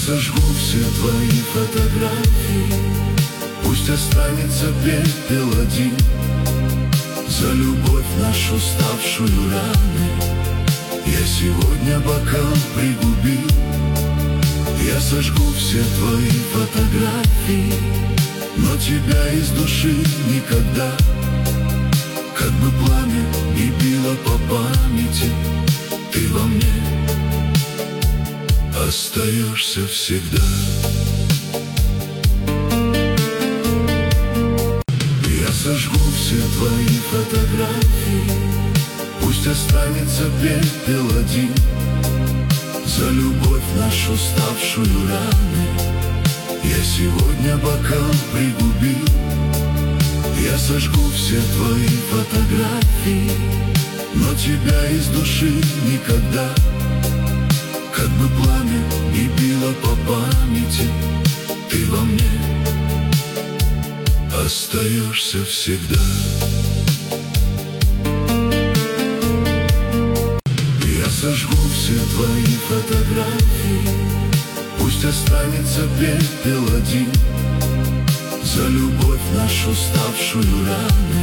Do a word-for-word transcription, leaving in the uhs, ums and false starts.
сожгу все твои фотографии, пусть останется пепел один. За любовь нашу, ставшую раны, я сегодня бокал пригубил. Я сожгу все твои фотографии, но тебя из души никогда. Как бы пламя не било по памяти, ты во мне остаешься всегда. Я сожгу все твои фотографии, пусть останется пепел один. За любовь нашу, ставшую раны, я сегодня бокал пригубил. Я сожгу все твои фотографии, но тебя из души никогда. Как бы пламя не било по памяти, ты во мне остаешься всегда. Я сожгу все твои фотографии, пусть останется пепел один. За любовь нашу, ставшую раны,